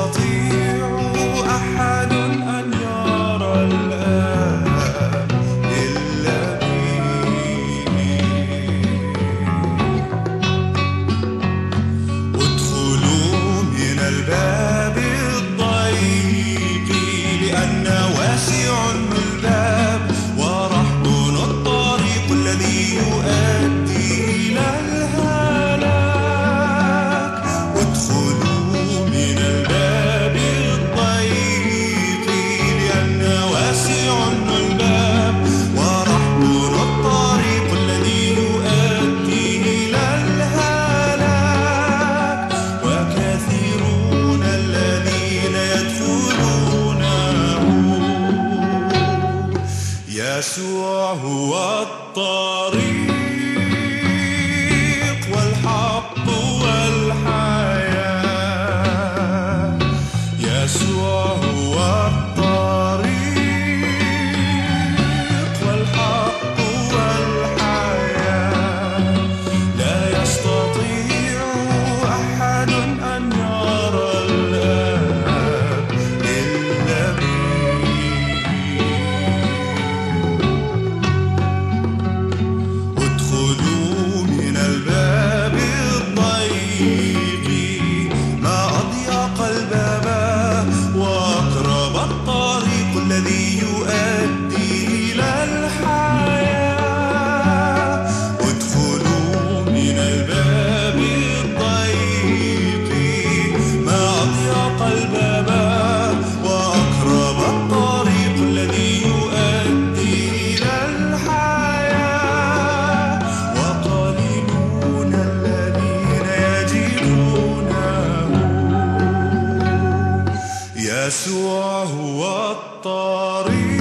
يستطيع أحد أن يرى الآب إلا بي. ادخلوا من الباب الضيق لأن واسع الباب ورحب الطريق الذي يؤدي إلى الهلاك. ادخلوا من الباب الضيق لأن واسع الباب ورحب الطريق الذي يؤدي إلى الهلاك. وكثيرون الذين يدخلونه. يسوع هو الطريق والحق والحياة. يسوع هو الطريق والحق والحياة. لا يستطيع أحد أن يرى الآب إلا بي. ادخلوا من الباب الضيق. ما أضيق الباب وأقرب الطريق الذي يؤدي إلى الحياة. ادخلوا من الباب الضيق. ما أضيق الباب وأقرب الطريق الذي يؤدي إلى الحياة. وقليلون الذين يجدونه. يسوع هو الطريق